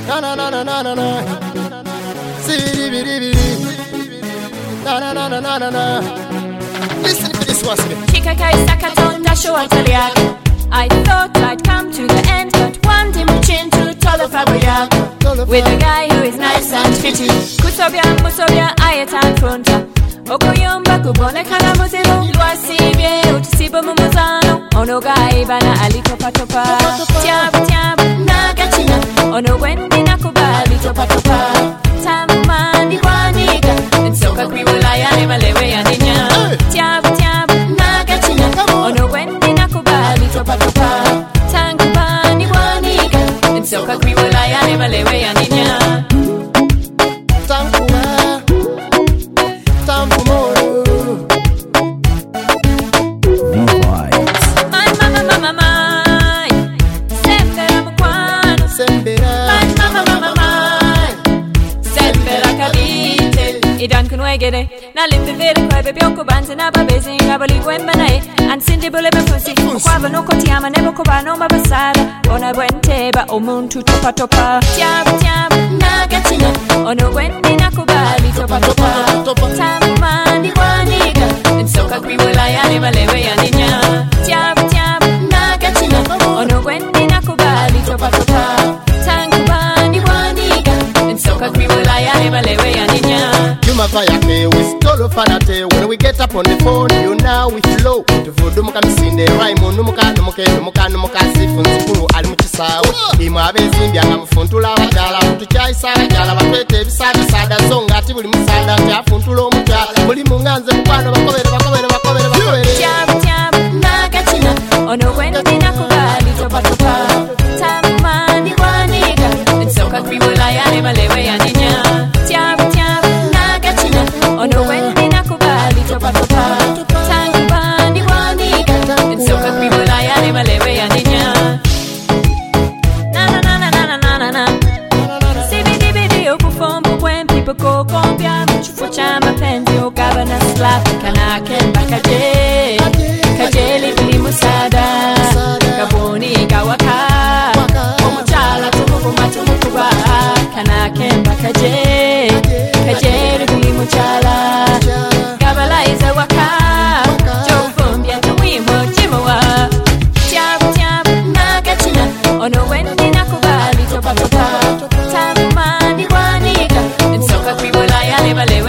Na na na na na na na. Sibidi bidi bidi. Na na na na na na na. Listen to this one. Kikakai sakatonda shoataliak. I thought I'd come to the end, but one day muchin to Tolofabria with a guy who is nice and pretty. Kusobia musobia ayatan fronta. Okoyomba kubone kana muziro luasibye utisibo mumuzano. Ono guy bana alitopa topa. Tiabu tiabu nagachina. Ono wendi nakubali topa topa. Tamani waniga. Nsoka kwiwula ya malewe ya ninya. Tiabu tiabu nagachina. Ono wendi nakubali topa topa. Tankubani waniga. Nsoka kwiwula ya malewe ya ninya. Idan kun wegere na limpe vere kwa bebe yoko banze na babezi ngabali kwemba nae ansinde bole befusi kwa no kotiama nebo koba no babasara ona bwenteba omuntu topa topa tiabu tiabu nagatina ono bwendi nakubali topa topa tamani kwaniga nsoka kwiwala yale malewe ya ninya tiabu tiabu nagatina ono bwendi nakubali topa topa tankubani kwaniga nsoka kwiwala yale malewe ya ninya. Fire we stole fanate. When we get up on the phone, you now we flow. The voodoo mukanisinde, raimo numuka sifu nzikuru ali mukisawe. Ima abezimbya nga mufuntula abajala, mutukyayisa abajala batwete ebisada sada zonga ati buli musada kyafuntula omukyala. Buli munganze mukwano bakobere. Tiabu tiabu nagachina, ono wendi nakubali topa topa. Tamani waniga, nsoka kwiwula yale malewe ya ninya. Tiabu tiabu ono wendi nakubali topa topa. Tankubani waniga. Nsoka kwiwula yale malewe ya ninya. Na na na na na na na na. Sibidi bidi okufombo kwempi poko kompya mchufo cha mapenzi okabana slap kana kemba kaje. Kajeli bili musada. Kaboni kawaka. Omuchala tumukuba kana kemba kaje. Kajeli bili muchala Kabalaiza waka Jofumbia tuwimo chimowa Tiabu tiabu nagachina Ono wendi nakubali topa topa Tamani waniga Nsoka kwiwula yale malewe